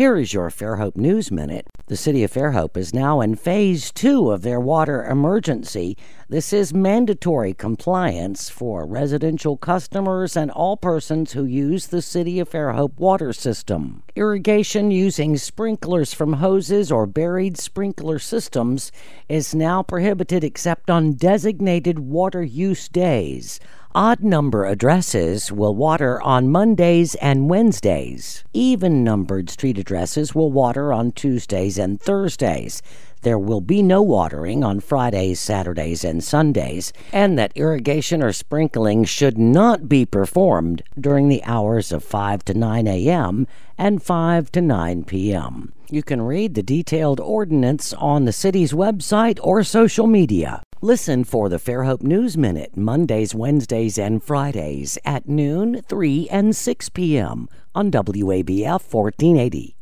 Here is your Fairhope News Minute. The City of Fairhope is now in Phase 2 of their water emergency. This is mandatory compliance for residential customers and all persons who use the City of Fairhope water system. Irrigation using sprinklers from hoses or buried sprinkler systems is now prohibited except on designated water use days. Odd-number addresses will water on Mondays and Wednesdays. Even-numbered street addresses will water on Tuesdays and Thursdays. There will be no watering on Fridays, Saturdays, and Sundays, and that irrigation or sprinkling should not be performed during the hours of 5 to 9 a.m. and 5 to 9 p.m. You can read the detailed ordinance on the city's website or social media. Listen for the Fairhope News Minute Mondays, Wednesdays, and Fridays at noon, 3, and 6 p.m. on WABF 1480.